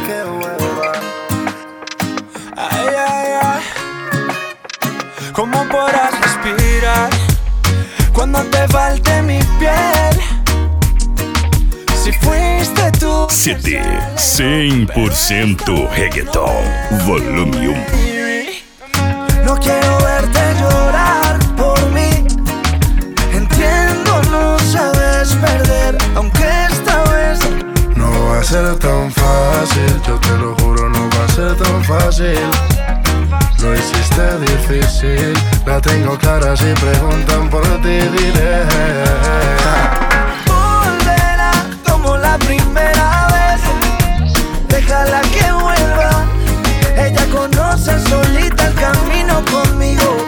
que vuelva. Ay, ay, ay. ¿Cómo podrás respirar cuando te falte mi piel? Si fuiste tú. CD 100% Reggaeton, volume 1. No quiero verte llorar por mí. Entiendo, no sabes perder, aunque esta vez no va a ser tan fácil. Yo te lo juro, no va a ser tan fácil. Lo hiciste difícil. La tengo clara, si preguntan por ti diré. Volverá como la primera vez. Déjala que vuelva. Ella conoce solita el camino conmigo.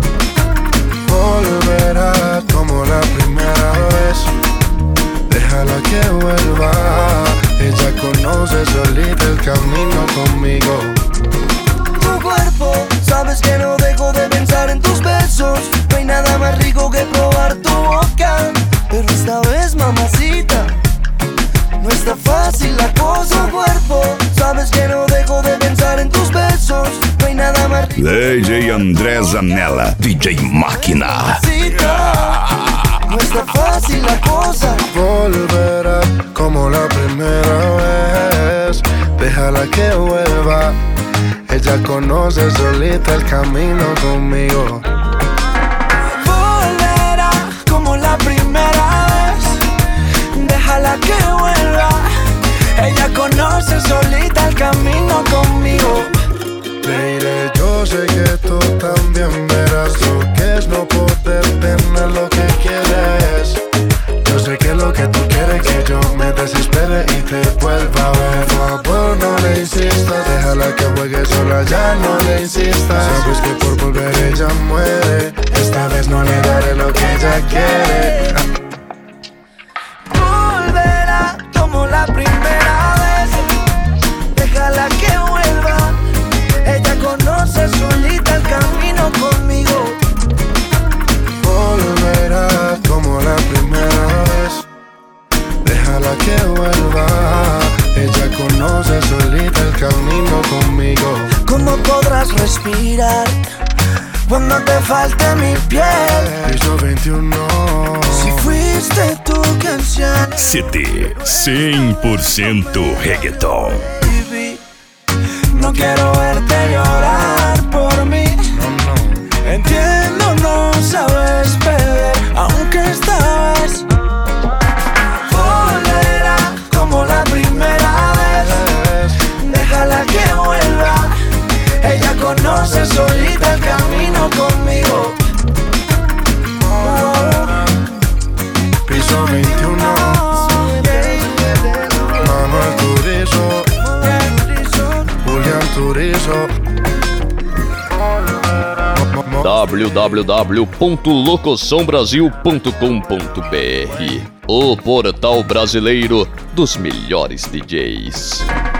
Volverá como la primera vez. Déjala que vuelva. Ella conoce solita el camino conmigo. Tu cuerpo, sabes que no dejo de pensar en tus besos. No hay nada más rico que probar tu boca. Pero esta vez, mamacita, no está fácil la cosa. Tu cuerpo, sabes que no dejo de pensar en tus besos. No hay nada más rico. DJ André Zanella, DJ Máquina. No está fácil la cosa. Volverá como la primera vez. Déjala que vuelva. Ella conoce solita el camino conmigo. Volverá como la primera vez. Déjala que vuelva. Ella conoce solita el camino conmigo. Baby, yo sé que tú también verás lo que es no poder tener lo que quieres. Yo sé que lo que tú quieres que yo me desespere y te vuelva a ver. Por favor, no le insistas, déjala que juegue sola, ya no le insistas. Sabes que por volver ella muere. Esta vez no le daré lo que ella quiere. Volverá como la primera vez. Déjala que vuelva. Ella conoce solita el camino conmigo. Volverá como la primera vez. Déjala que vuelva. Ella conoce solita el camino conmigo. ¿Cómo podrás respirar cuando te falte mi piel? Piso 21. Si fuiste tú quien sea. CD 100% Reggaeton. Baby, no quiero verte llorar por mí. Entiendo, no sabes perder, aunque esta vez volverá como la primera vez. Déjala que vuelva. Ella conoce solita el camino conmigo. Piso 21. Manuel Turizo, Julián Turizo. www.locuçãobrasil.com.br, o portal brasileiro dos melhores DJs.